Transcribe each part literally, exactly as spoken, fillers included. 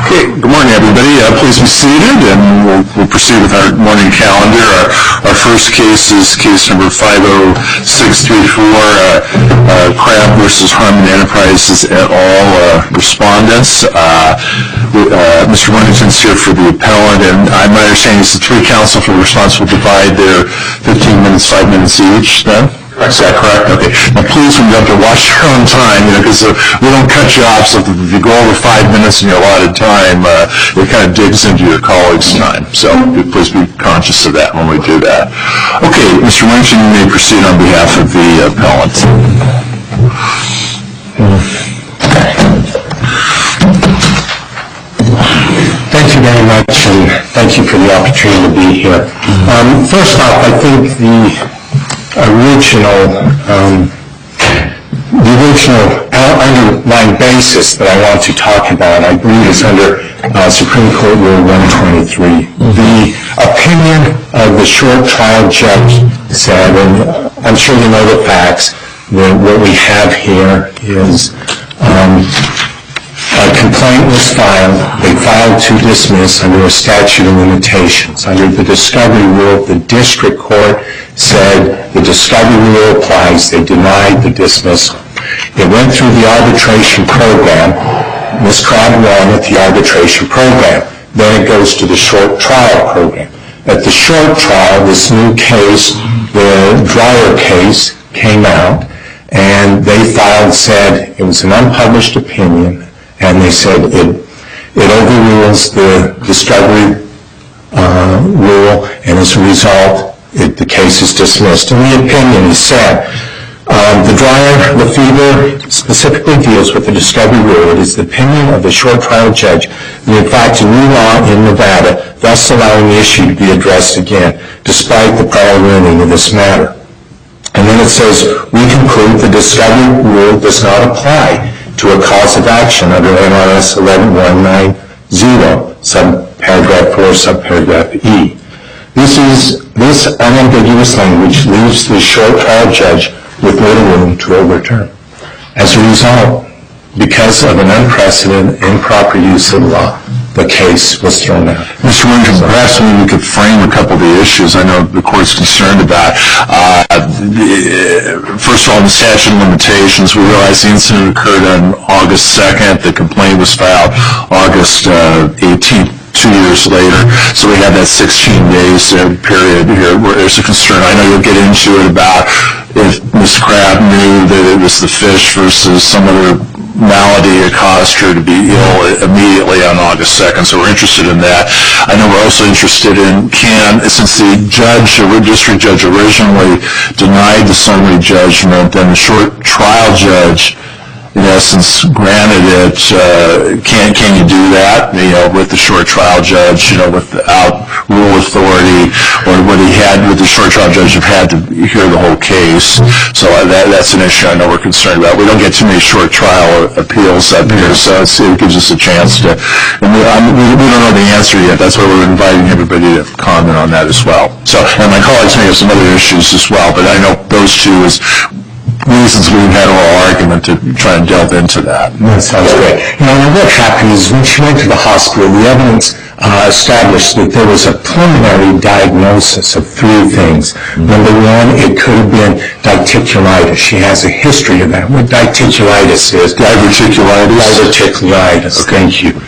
Okay, good morning, everybody. Uh, please be seated, and we'll, we'll proceed with our morning calendar. Our, our first case is case number five oh six three four, uh, uh, Crabb versus Harmon Enterprises et al. Uh, respondents. Uh, uh, Mister Worthington's here for the appellant, and uh, my understanding is the three counsel for response will divide their fifteen minutes, five minutes each, then? Is that correct? Okay. Now, please, when you have to watch your own time, you know, because uh, we don't cut you off, so if you go over five minutes in your allotted time, uh, it kind of digs into your colleagues' time. So please be conscious of that when we do that. Okay, Mister Worthington, you may proceed on behalf of the appellant. Thank you very much, and thank you for the opportunity to be here. Um, first off, I think the original, um, the original underlying basis that I want to talk about, I believe, is under uh, Supreme Court Rule one twenty-three. The opinion of the short trial judge said, and I'm sure you know the facts, that what we have here is um, a complaint was filed. They filed to dismiss under a statute of limitations. Under the discovery rule, the district court said the discovery rule applies. They denied the dismissal. It went through the arbitration program. Miz Crabb won at the arbitration program. Then it goes to the short trial program. At the short trial, this new case, the Dreyer case, came out, and they filed, said it was an unpublished opinion, and they said it, it overrules the discovery uh, rule, and as a result, it, the case is dismissed. And the opinion is said, um, the Dreyer, the fever specifically deals with the discovery rule. It is the opinion of the short trial judge that, in fact, a new law in Nevada, thus allowing the issue to be addressed again, despite the prior ruling of this matter. And then it says, we conclude the discovery rule does not apply to a cause of action under N R S eleven one ninety, subparagraph four, subparagraph E. This is this unambiguous language leaves the short trial judge with little room to overturn. As a result, because of an unprecedented improper use of the law, the case was thrown out. Mister Worthington, perhaps maybe we could frame a couple of the issues I know the court's concerned about. Uh, first of all, the statute of limitations, we realize the incident occurred on August second. The complaint was filed August uh, eighteenth, two years later. So we have that sixteen days uh, period here where there's a concern. I know you'll get into it about if Miz Crabb knew that it was the fish versus some other malady that caused her to be ill immediately on August second, so we're interested in that. I know we're also interested in can, since the judge, the district judge originally denied the summary judgment, then the short trial judge, in essence, granted it, uh, can can you do that, you know, with the short trial judge, you know, without rule authority, or what he had with the short trial judge have had to hear the whole case. So uh, that that's an issue I know we're concerned about. We don't get too many short trial appeals up here, so it's, it gives us a chance to, and we, I mean, we, we don't know the answer yet. That's why we're inviting everybody to comment on that as well. So, and my colleagues may have some other issues as well, but I know those two is reasons we've had oral argument to try and delve into that. That sounds great. You know, what happened is when she went to the hospital, the evidence uh, established that there was a preliminary diagnosis of three things. Mm-hmm. Number one, it could have been diverticulitis. She has a history of that. What diverticulitis is? Diverticulitis? Diverticulitis. Okay. Thank you.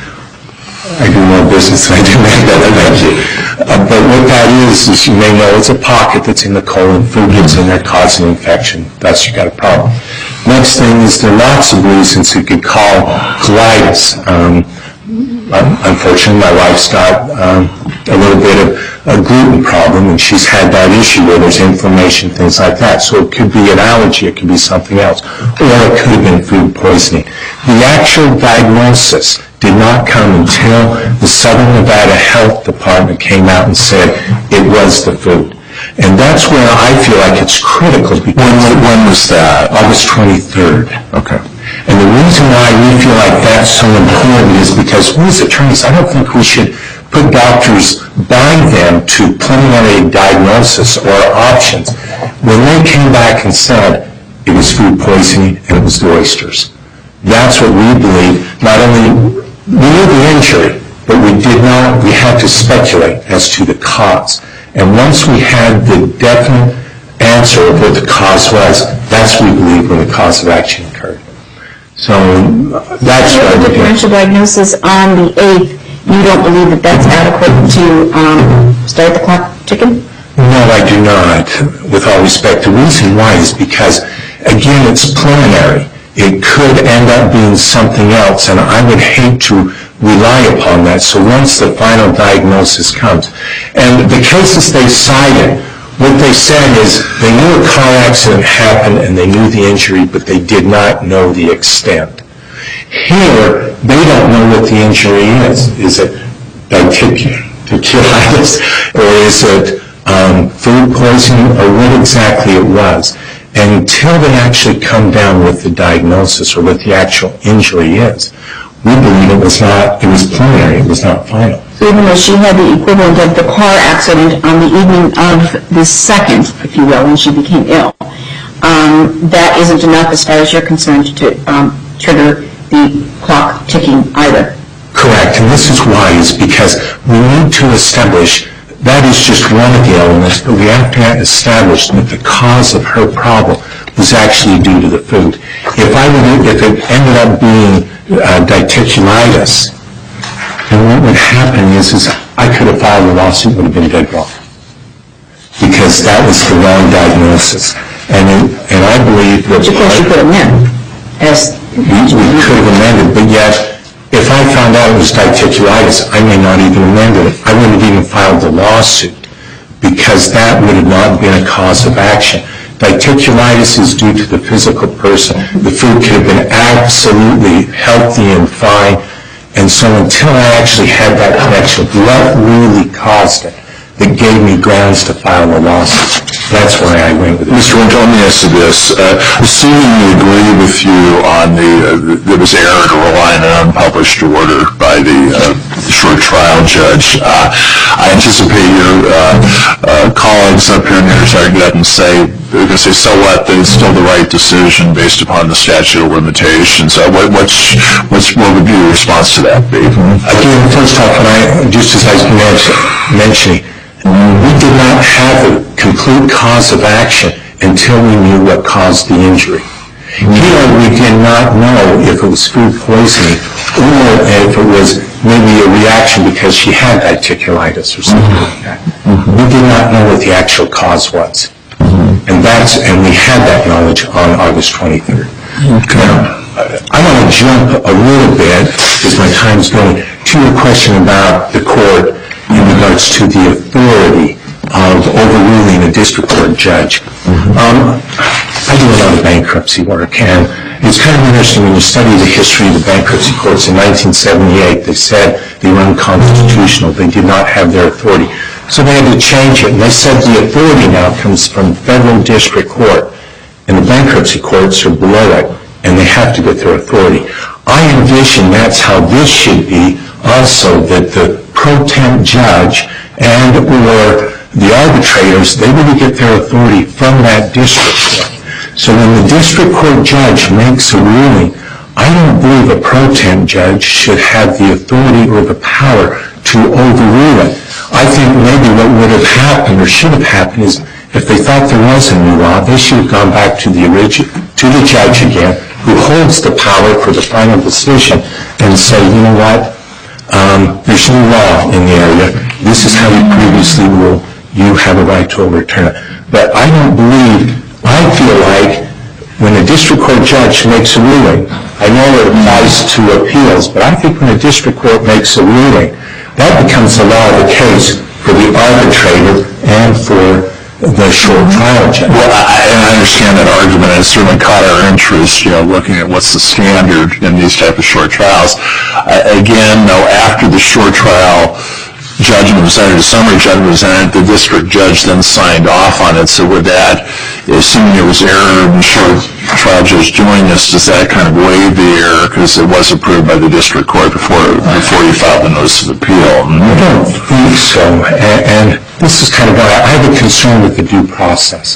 I do more business than I do medical. Thank you. Uh, but what that is, as you may know, it's a pocket that's in the colon. Food gets in there, causing infection. Thus, you got a problem. Next thing is there are lots of reasons you could call colitis. Um, unfortunately, my wife's got um, a little bit of a gluten problem, and she's had that issue where there's inflammation, things like that. So it could be an allergy, it could be something else, or it could have been food poisoning. The actual diagnosis did not come until the Southern Nevada Health Department came out and said it was the food. And that's where I feel like it's critical. Because when, when was that? August twenty-third. Okay. And the reason why we feel like that's so important is because we as attorneys, I don't think we should put doctors, bind them to preliminary diagnosis or options. When they came back and said it was food poisoning and it was the oysters, that's what we believe. Not only we knew the injury, but we did not, we had to speculate as to the cause. And once we had the definite answer of what the cause was, that's, we believe, when the cause of action occurred. So that's what the differential diagnosis on the eighth, you don't believe that that's adequate to um, start the clock ticking? No, I do not, with all respect. The reason why is because, again, it's preliminary. It could end up being something else, and I would hate to rely upon that. So once the final diagnosis comes, and the cases they cited, what they said is they knew a car accident happened and they knew the injury, but they did not know the extent. Here, they don't know what the injury is. Is it diverticulitis, or is it um, food poisoning, or what exactly it was? And until they actually come down with the diagnosis or what the actual injury is, we believe it was not, it was preliminary, it was not final. So even though she had the equivalent of the car accident on the evening of the second, if you will, when she became ill, um, that isn't enough as far as you're concerned to um, trigger the clock ticking either. Correct, and this is why, is because we need to establish, that is just one of the elements, but we have to establish that the cause of her problem was actually due to the food. If I would, if it ended up being uh, diverticulitis, then what would happen is, is I could have filed a lawsuit, would have been dead wrong, because that was the wrong diagnosis. And it, and I believe that... Which of course you could amend, as... We, we could have amended, but yet, if I found out it was diverticulitis, I may not even amend it. I wouldn't have even filed the lawsuit, because that would have not been a cause of action. Diverticulitis is due to the physical person. The food could have been absolutely healthy and fine, and so until I actually had that connection, what really caused it, that gave me grounds to file a lawsuit. That's why I went with it. Mister Winter, let me ask you this. Uh, assuming we agree with you on the, uh, there was error to rely on an unpublished order by the uh, short trial judge, uh, I anticipate your uh, uh, colleagues up here in the are going to say, they're going to say, so what, that it's still the right decision based upon the statute of limitations. Uh, what, what's, what's, what would be your response to that be? Again, first off, when I, just as I was mentioning, we did not have a complete cause of action until we knew what caused the injury. Here we did not know if it was food poisoning or if it was maybe a reaction because she had diverticulitis or something like that. We did not know what the actual cause was. And that's, and we had that knowledge on August twenty-third. Okay. Now, I want to jump a little bit, as my time's going, to your question about the court in regards to the authority of overruling a district court judge. Mm-hmm. um, I do a lot of bankruptcy work, and it's kind of interesting when you study the history of the bankruptcy courts. In nineteen seventy-eight, they said they were unconstitutional. They did not have their authority. So they had to change it, and they said the authority now comes from federal district court, and the bankruptcy courts are below it, and they have to get their authority. I envision that's how this should be also, that the pro temp judge and or the arbitrators, they really get their authority from that district court. So when the district court judge makes a ruling, I don't believe a pro temp judge should have the authority or the power to overrule it. I think maybe what would have happened or should have happened is if they thought there was a new law, they should have gone back to the origin, to the judge again, who holds the power for the final decision, and say, you know what, um, there's no law in the area. This is how we previously ruled. You have a right to overturn it. But I don't believe, I feel like when a district court judge makes a ruling, I know it applies to appeals, but I think when a district court makes a ruling, that becomes the law of the case for the arbitrator and for the short trial judge. Well, I, and I understand that argument, and it certainly caught our interest, you know, looking at what's the standard in these type of short trials. Uh, again, though, after the short trial judgment was entered, the summary judgment was entered, the district judge then signed off on it. So with that, assuming there was error in the short trial judge doing this, does that kind of waive the error because it was approved by the district court before before you filed the notice of appeal? I don't think so. And, and this is kind of why I have a concern with the due process.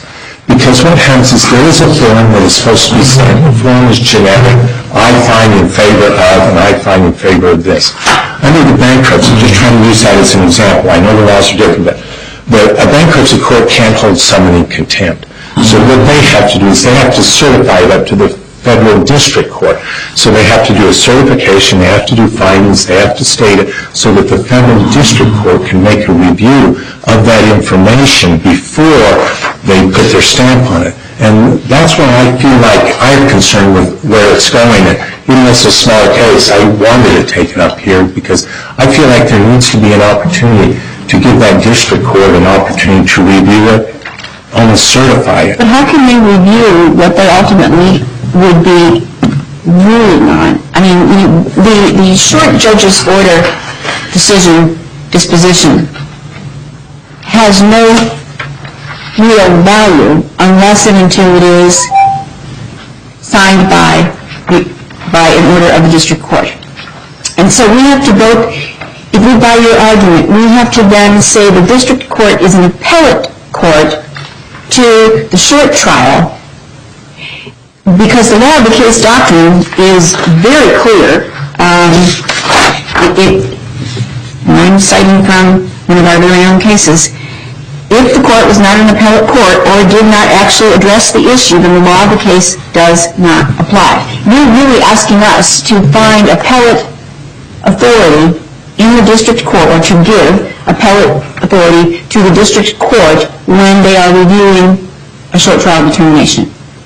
Because what happens is there is a form that is supposed to be sent. The form is generic. I find in favor of, and I find in favor of this. Under the bankruptcy, just trying to use that as an example. I know the laws are different, but, but a bankruptcy court can't hold someone in contempt. So what they have to do is they have to certify it up to the federal district court. So they have to do a certification, they have to do findings, they have to state it so that the federal district court can make a review of that information before they put their stamp on it. And that's when I feel like I'm concerned with where it's going. And even though it's a smaller case, I wanted to take it up here because I feel like there needs to be an opportunity to give that district court an opportunity to review it, almost certify it. But how can they review what they ultimately would be ruling on? I mean, the, the short judge's order decision, disposition, has no real value unless and until it is signed by, by an order of the district court. And so we have to both, if we buy your argument, we have to then say the district court is an appellate court to the short trial, because the law of the case doctrine is very clear. Um, it, it, and I'm citing from one of our very own cases. If the court was not an appellate court or did not actually address the issue, then the law of the case does not apply. You're really asking us to find appellate authority in the district court, or to give appellate authority to the district court when they are reviewing a short trial determination.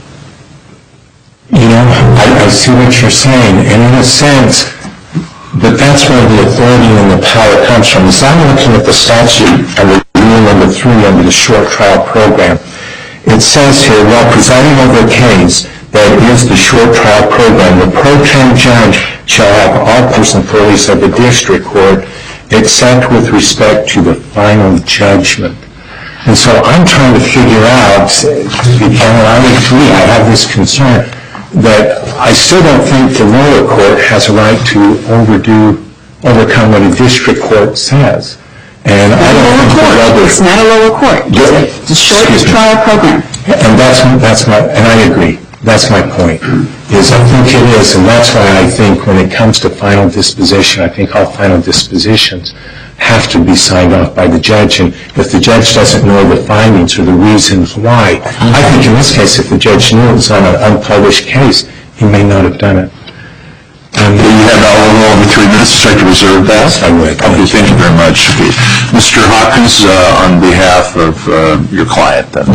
You know, I, I see what you're saying, and in a sense, but that's where the authority and the power comes from. As I'm looking at the statute under rule number three under the short trial program, it says here, while presiding over a case that is the short trial program, the pro tem judge shall have all personal authorities of the district court except with respect to the final judgment. And so I'm trying to figure out, and I agree, I have this concern, that I still don't think the lower court has a right to overdo, overcome what a district court says. And I don't think the lower, it's not a lower court. It's a short trial program. And that's that's my, and I agree. That's my point. Is I think it is, and that's why I think when it comes to final disposition, I think all final dispositions have to be signed off by the judge. And if the judge doesn't know the findings or the reasons why, I think in this case, if the judge knew it was on an unpublished case, he may not have done it. Um, you have a little over three minutes to start to reserve that. I would. Okay, thank you very much. Mister Hawkins, uh, on behalf of uh, your client, then.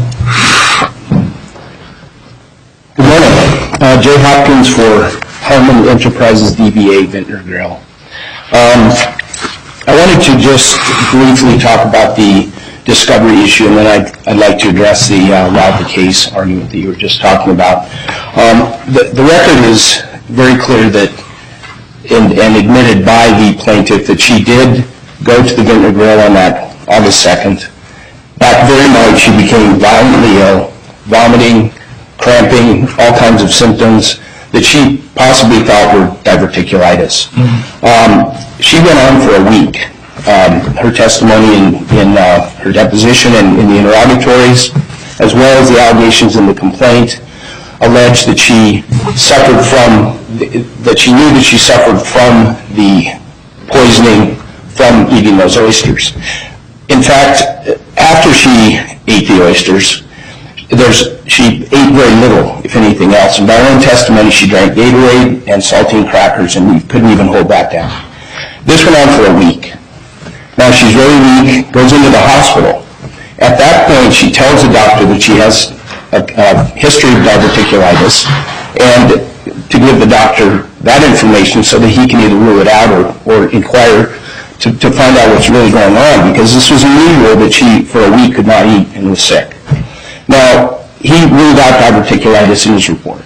Good morning. Uh, Jay Hopkins for Harmon Enterprises D B A Vintner Grill. Um, I wanted to just briefly talk about the discovery issue, and then I'd, I'd like to address the uh, law of the case argument that you were just talking about. Um, the, the record is very clear that, and, and admitted by the plaintiff, that she did go to the Vintner Grill on that August second. That very night she became violently ill, vomiting, cramping, all kinds of symptoms that she possibly thought were diverticulitis. Mm-hmm. Um, she went on for a week. Um, her testimony in, in uh, her deposition and in the interrogatories, as well as the allegations in the complaint, alleged that she suffered from, that she knew that she suffered from the poisoning from eating those oysters. In fact, after she ate the oysters, there's, she ate very little, if anything else. And by her own testimony, she drank Gatorade and saltine crackers and couldn't even hold that down. This went on for a week. Now she's very weak, goes into the hospital. At that point, she tells the doctor that she has a, a history of diverticulitis, and to give the doctor that information so that he can either rule it out or, or inquire to, to find out what's really going on, because this was unusual that she, for a week, could not eat and was sick. Now, he ruled out diverticulitis in his report.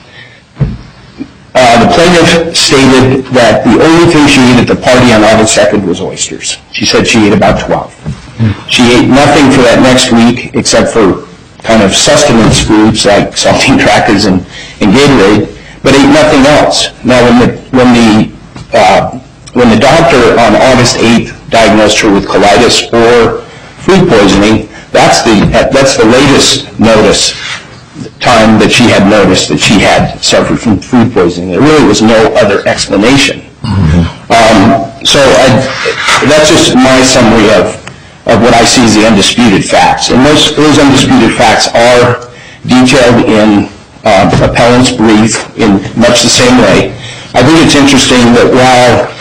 Uh, the plaintiff stated that the only thing she ate at the party on August second was oysters. She said she ate about twelve. Mm. She ate nothing for that next week except for kind of sustenance foods like saltine crackers and, and Gatorade, but ate nothing else. Now, when the when the uh, when the doctor on August eighth diagnosed her with colitis or food poisoning, That's the, that's the latest notice time that she had noticed that she had suffered from food poisoning. There really was no other explanation. Mm-hmm. um, so I, that's just my summary of, of what I see as the undisputed facts. And those, those undisputed facts are detailed in uh, appellant's brief in much the same way. I think it's interesting that while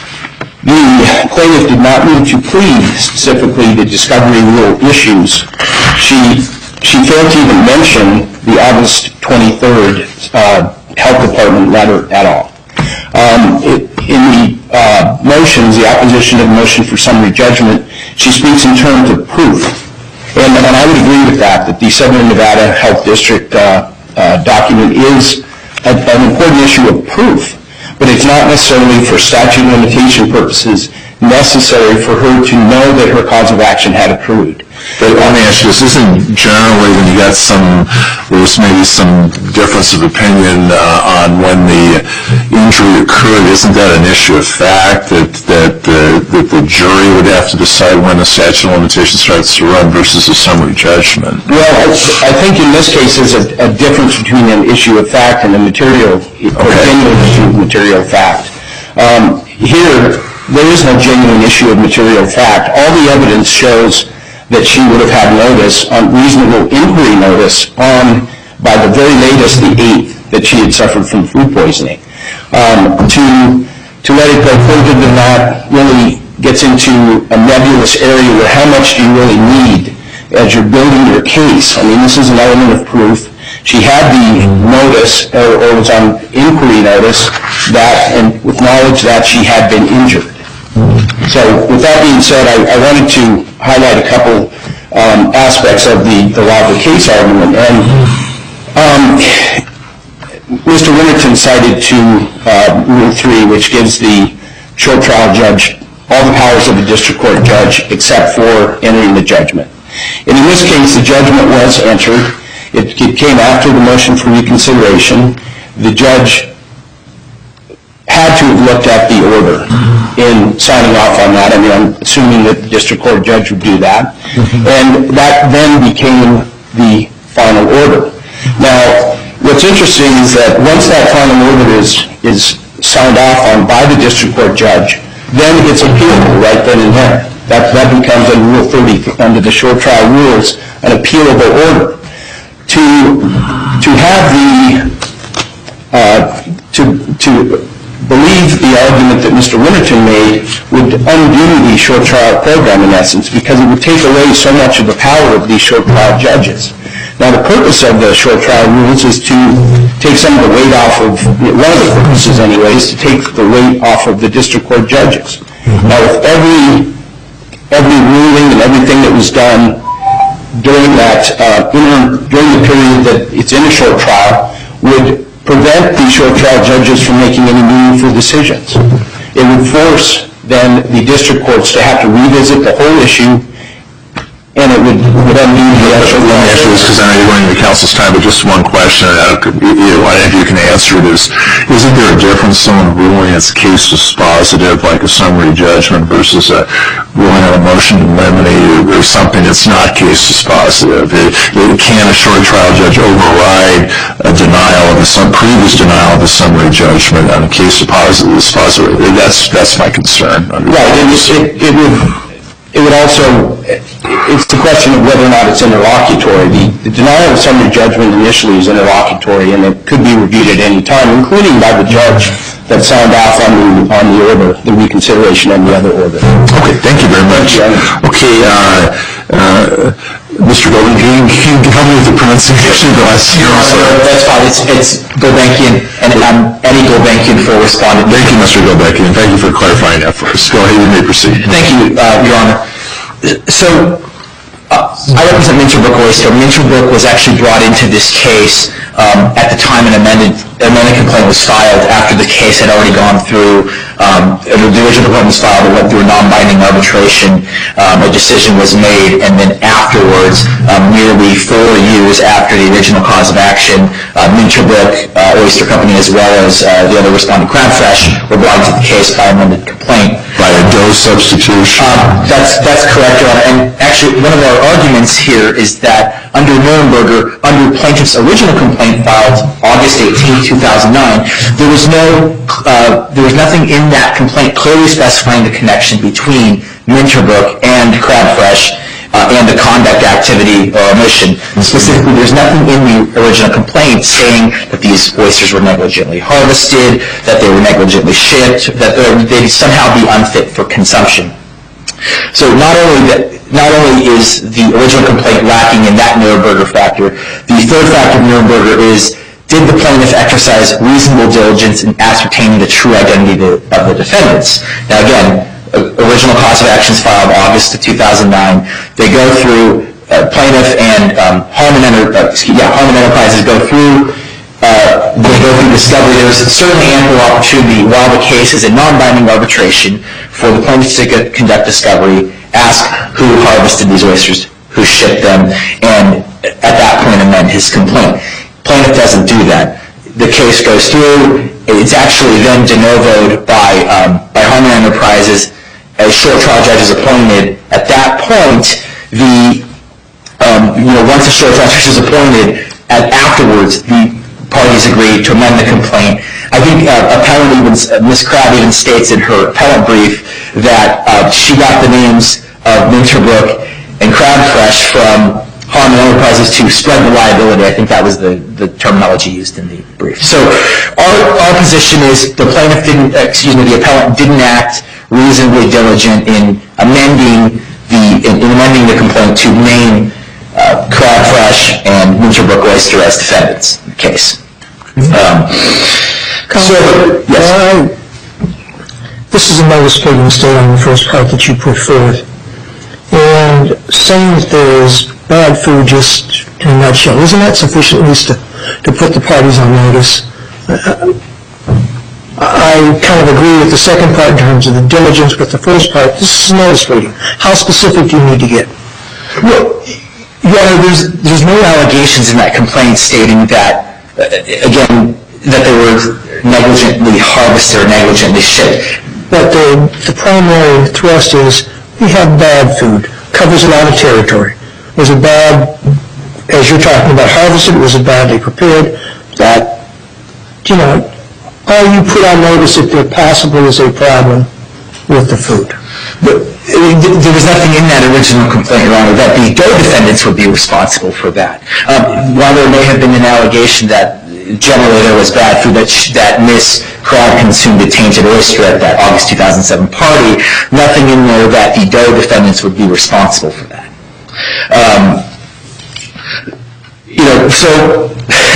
the plaintiff did not need to plead specifically the discovery rule issues, she she failed to even mention the August twenty-third uh, Health Department letter at all. Um, it, in the uh, motions, the opposition to the motion for summary judgment, she speaks in terms of proof. And, and I would agree with that, that the Southern Nevada Health District uh, uh, document is a, an important issue of proof, but it's not necessarily for statute of limitation purposes necessary for her to know that her cause of action had accrued. But let me ask you this, isn't generally when you got some, there's maybe some difference of opinion uh, on when the injury occurred, isn't that an issue of fact that, that, uh, that the jury would have to decide when the statute of limitations starts to run versus a summary judgment? Well, I think in this case there's a, a difference between an issue of fact and a material, okay. or genuine issue of material fact. Um, here, there is no genuine issue of material fact. All the evidence shows that she would have had notice, on reasonable inquiry notice, on, by the very latest, the eighth, that she had suffered from food poisoning. Um, to, to let it go further than that really gets into a nebulous area where how much do you really need as you're building your case. I mean, this is an element of proof. She had the notice, or, or was on inquiry notice, that, and with knowledge that she had been injured. So with that being said, I, I wanted to highlight a couple um, aspects of the, the law of the case argument. And um, Mister Winterton cited to uh, Rule three, which gives the short trial judge all the powers of the district court judge except for entering the judgment. And in this case, the judgment was entered. It, it came after the motion for reconsideration. The judge had to have looked at the order in signing off on that. I mean, I'm assuming that the district court judge would do that. Mm-hmm. And that then became the final order. Now, what's interesting is that once that final order is, is signed off on by the district court judge, then it's appealable right then and there. That, that becomes, under Rule thirty, under the short trial rules, an appealable order. To, to have the, uh, to, to believe the argument that Mister Winterton made would undo the short trial program in essence, because it would take away so much of the power of these short trial judges. Now, the purpose of the short trial rules is to take some of the weight off of, one of the purposes anyways, to take the weight off of the district court judges. Mm-hmm. Now, with every, every ruling and everything that was done during that, uh, inter, during the period that it's in a short trial, would prevent these short trial judges from making any meaningful decisions. It would force, then, the district courts to have to revisit the whole issue, and it would, would undo the actual... Let me answer this because I know you're going to the council's time, but just one question, I don't know if you can answer it, is, isn't there a difference in someone ruling its case dispositive, like a summary judgment, versus a ruling on a motion in limine or something that's not case dispositive? It, it, can a short trial judge override a denial of a, some previous denial of a summary judgment on a case dispositive? That's, that's my concern. Right, and it, it would... It would also, it's the question of whether or not it's interlocutory. The, the denial of summary judgment initially is interlocutory, and it could be reviewed at any time, including by the judge that signed off on the, on the order, the reconsideration and the other order. Okay, thank you very much. Okay, uh, uh, Mister Gulbenkian, can you help me with the pronunciation? That's fine. It's, it's Gulbenkian, and I'm Eddie Gulbenkian for respondent. Thank you, Mister Gulbenkian. Thank you for clarifying that for us. Go ahead, you may proceed. Thank you, uh, Your Honor. So, uh, I represent Minterbrook Oyster. Minterbrook was actually brought into this case um, at the time an amended, amended complaint was filed after the case had already gone through, um, the original complaint was filed, it went through a non-binding arbitration, um, a decision was made, and then afterwards, um, nearly four years after the original cause of action, uh, Minterbrook uh, Oyster Company, as well as uh, the other respondent, Crabfresh, were brought into the case by amended complaint. By by a dose substitution? Um, that's, that's correct, Your Honor. And actually, one of our arguments here is that under Nuremberger, under plaintiff's original complaint filed August eighteenth, two thousand nine, there was no, uh, there was nothing in that complaint clearly specifying the connection between Minterbrook and Crabfresh uh, and the conduct activity or omission. Specifically, there's nothing in the original complaint saying that these oysters were negligently harvested, that they were negligently shipped, that they'd somehow be unfit for consumption. So not only that, not only is the original complaint lacking in that Nuremberger factor, the third factor of Nuremberger is, did the plaintiff exercise reasonable diligence in ascertaining the true identity of the defendants? Now again, original cause of actions filed August of two thousand nine. They go through, uh, plaintiff and um, Harmon, Enter- uh, excuse, yeah, Harmon Enterprises go through, uh, they go through discovery. There's certainly ample opportunity while the case is a non-binding arbitration for the plaintiff to conduct discovery, ask who harvested these oysters, who shipped them, and at that point amend his complaint. Plaintiff doesn't do that. The case goes through. It's actually then de novoed by um, by Harmon Enterprises. A short trial judge is appointed. At that point, the um, you know once a short trial judge is appointed, at afterwards the parties agree to amend the complaint. I think uh, appellant even uh, Miz Crabb even states in her appellant brief that uh, she got the names of Minterbrook and Crabfresh from Harmon Enterprises to spread the liability. I think that was the, the terminology used in the brief. So our, our position is the plaintiff didn't, excuse me, the appellant didn't act reasonably diligent in amending the in, in amending the complaint to name uh, Crabfresh and Minterbrook Oyster as defendants in the case. Um, so, yes. Uh, this is a notice pleading state on the first part that you put forth. And saying that there is bad food, just in a nutshell, isn't that sufficient at least to, to put the parties on notice? Uh, I kind of agree with the second part in terms of the diligence, but the first part, this is notice pleading. How specific do you need to get? Well, yeah, there's there's no allegations in that complaint stating that, uh, again, that they were negligently harvested or negligently shipped. But the, the primary thrust is we have bad food, covers a lot of territory. Was it bad, as you're talking about harvested, was it badly prepared? That, you know, are you put on notice if there possibly is a problem with the food? But there was nothing in that original complaint, Your Honor, that the Doe defendants would be responsible for that. Um, while there may have been an allegation that generally there was bad food, that, that Miz Crabb consumed a tainted oyster at that August two thousand seven party, nothing in there that the Doe defendants would be responsible for that. Um, you know, so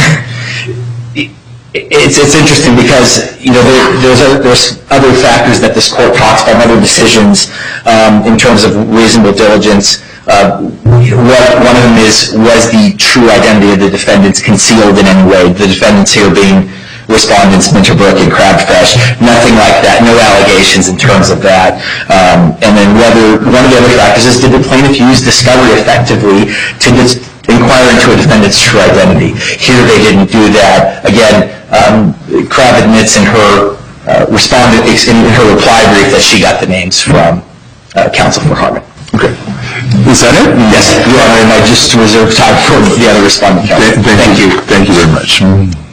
it's it's interesting because you know there, there's other, there's other factors that this court talks about, other decisions um, in terms of reasonable diligence. Uh, what, one of them is, was the true identity of the defendants concealed in any way? The defendants here being respondents Minterbrook and Crabfresh, nothing like that, no allegations in terms of that. Um, and then whether, one of the other factors is, did the plaintiff use discovery effectively to dis- inquire into a defendant's true identity? Here they didn't do that. Again, um, Crabb admits in her uh, respondent, in her reply brief that she got the names from uh, counsel for Harmon. Okay. Is that it? Yes, Your Honor, and I just reserve time for the other respondent. Thank, thank, thank you. Thank you very much.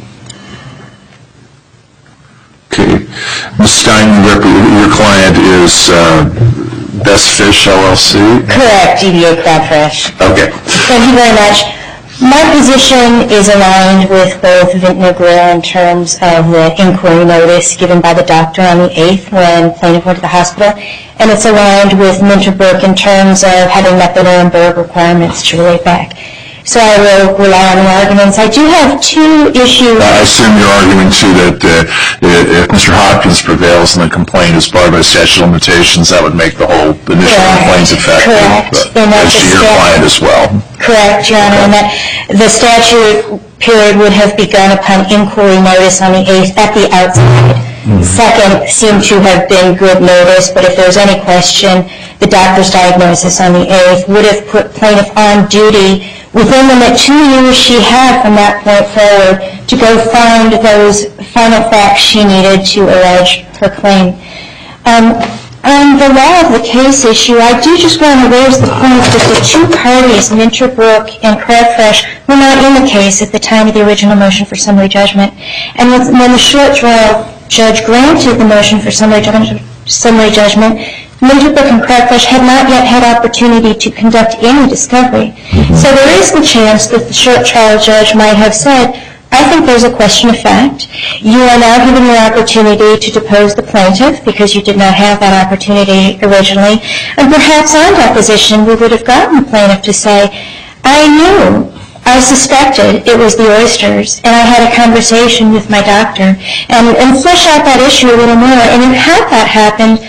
Okay. Miz Stein, your client is uh, Best Fish L L C? Correct, D B A Crabfresh. Okay. Thank you very much. My position is aligned with both Vintner Grill in terms of the inquiry notice given by the doctor on the eighth when plaintiff went to the hospital, and it's aligned with Minterbrook in terms of having met the Nuremberg requirements to relate back. So I will rely on the arguments. I do have two issues. I assume you're arguing too that uh, if Mister Hopkins prevails and the complaint is barred by statute of limitations, that would make the whole initial complaint effective. Correct. But as to your client as well. Correct, Your Honor, and that the statute period would have begun upon inquiry notice on the eighth at the outside. Mm-hmm. Second seemed to have been good notice, but if there's any question, the doctor's diagnosis on the eighth would have put plaintiff on duty within the two years she had from that point forward to go find those final facts she needed to allege her claim. Um, on the law of the case issue, I do just want to raise the point that the two parties, Minterbrook and Crabfresh, were not in the case at the time of the original motion for summary judgment. And when the short trial judge granted the motion for summary judgment, summary judgment, Minterbrook and Crabfresh had not yet had opportunity to conduct any discovery. Mm-hmm. So there is the chance that the short trial judge might have said, I think there's a question of fact. You are now given the opportunity to depose the plaintiff because you did not have that opportunity originally. And perhaps on deposition we would have gotten the plaintiff to say, I knew, I suspected it was the oysters, and I had a conversation with my doctor, and, and flesh out that issue a little more. And if had that happened,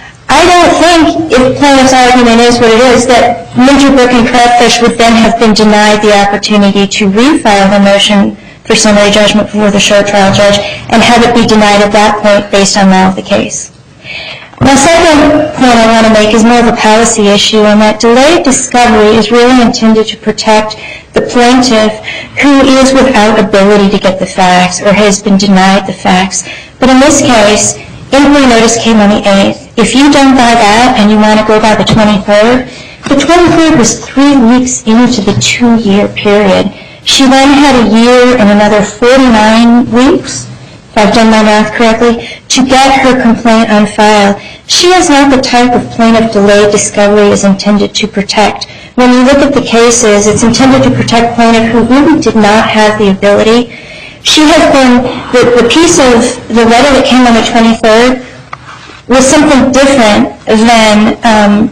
I don't think, if the plaintiff's argument is what it is, that Minterbrook and Crabfresh would then have been denied the opportunity to refile the motion for summary judgment before the short trial judge and have it be denied at that point based on law of the case. My second point I want to make is more of a policy issue, and that delayed discovery is really intended to protect the plaintiff who is without ability to get the facts or has been denied the facts. But in this case, inquiry notice came on the eighth. If you don't buy that and you want to go by the twenty-third, the twenty-third was three weeks into the two-year period. She then had a year and another forty-nine weeks, if I've done my math correctly, to get her complaint on file. She is not the type of plaintiff delayed discovery is intended to protect. When you look at the cases, it's intended to protect plaintiff who really did not have the ability. She has been, the, the piece of the letter that came on the twenty-third was something different than um,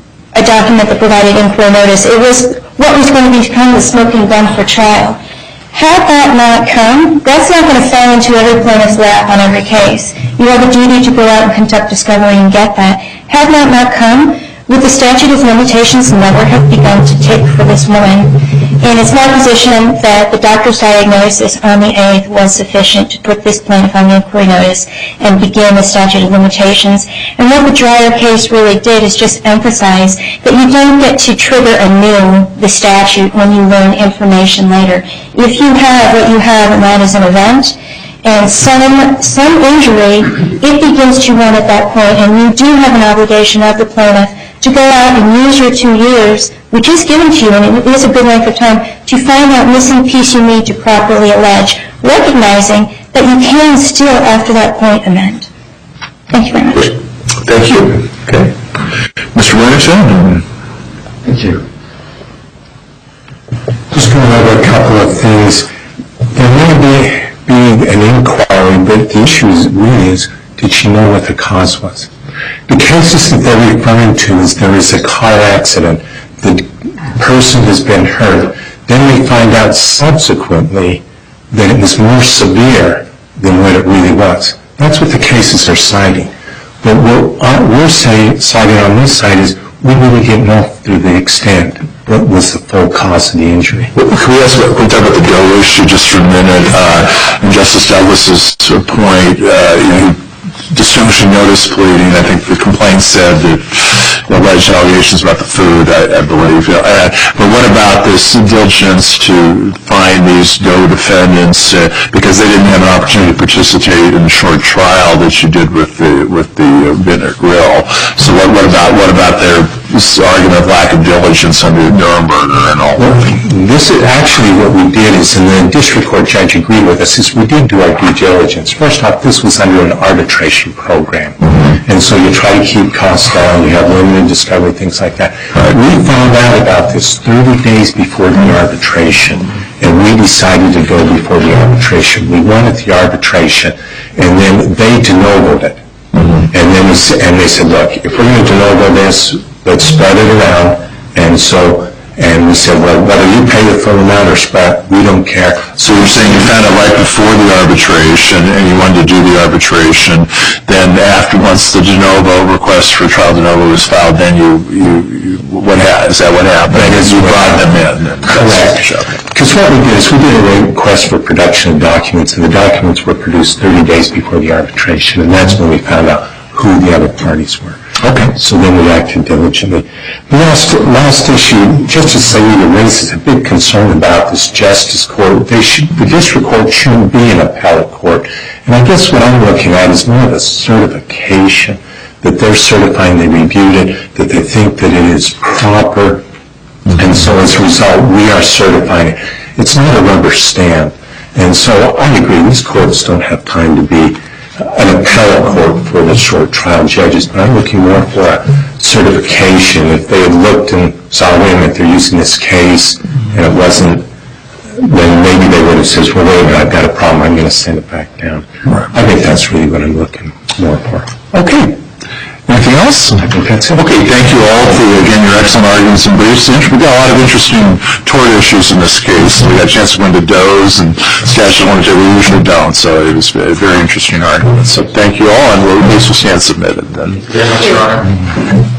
a document that provided inquiry notice. It was what was going to become the smoking gun for trial. Had that not come, that's not going to fall into every plaintiff's lap on every case. You have a duty to go out and conduct discovery and get that. Had that not come, would the statute of limitations never have begun to tick for this woman? And it's my position that the doctor's diagnosis on the eighth was sufficient to put this plaintiff on the inquiry notice and begin the statute of limitations. And what the Dreyer case really did is just emphasize that you don't get to trigger anew the statute when you learn information later. If you have what you have, and that is an event, and some, some injury, it begins to run at that point, and you do have an obligation of the plaintiff to go out and use your two years, which is given to you, and it is a good length of time, to find that missing piece you need to properly allege, recognizing that you can still, after that point, amend. Thank you very much. Thank you. Okay. Mister Williamson? Thank you. Just going over a couple of things. There may be, be an inquiry, but the issue is really is, did she know what the cause was? The cases that they're referring to is there is a car accident, the person has been hurt, then we find out subsequently that it was more severe than what it really was. That's what the cases are citing. But what we're say, citing on this side is we really didn't know through the extent what was the full cause of the injury. Well, can we ask, can we talk about the Doe issue just for a minute? Uh, and Justice Douglas's point, uh, you know, distinguishing notice pleading, I think the complaint said that alleged allegations about the food, I, I believe. Uh, but what about this diligence to find these Doe defendants uh, because they didn't have an opportunity to participate in the short trial that you did with the with the uh, Vintner Grill? So what, what about what about their this argument of lack of diligence under Nuremberg and all well, that? This is actually what we did is, and the district court judge agreed with us, is we did do our due diligence. First off, this was under an arbitration program. Mm-hmm. And so you try to keep costs down, you have limited discovery, things like that. Right. We found out about this thirty days before the arbitration, and we decided to go before the arbitration. We wanted the arbitration, and then they de novoed it. Mm-hmm. And then we, and they said, look, if we're going to de novo this, let's spread it around. And so, and we said, well, whether you pay the full amount or spread, we don't care. So you're saying you found out right before the arbitration, and you wanted to do the arbitration. Then after, once the de novo request for trial de novo was filed, then you, you, you what happened? Is that what happened? Because you brought them in. Correct. Because what we did is we did a request for production of documents, and the documents were produced thirty days before the arbitration, and that's when we found out who the other parties were. Okay. So then we acted diligently. The last, last issue, Justice Saida raises a big concern about this justice court. They should, the district court shouldn't be an appellate court. And I guess what I'm looking at is more of a certification that they're certifying they reviewed it, that they think that it is proper, and so as a result, we are certifying it. It's not a rubber stamp. And so I agree, these courts don't have time to be an appellate court for the short trial judges, but I'm looking more for a certification. If they had looked and saw, wait a minute, they're using this case, and it wasn't, then maybe they would have said, well, wait a minute, I've got a problem, I'm going to send it back down. I think that's really what I'm looking more for. Okay. Anything else? I think that's it. Okay, thank you all for, again, your excellent arguments and briefs. We got a lot of interesting tort issues in this case. We got a chance to go into Doe's and statute of limitations. We usually don't, so it was a very interesting argument. So thank you all, and the case will stand submitted. Thank you very much, Your Honor.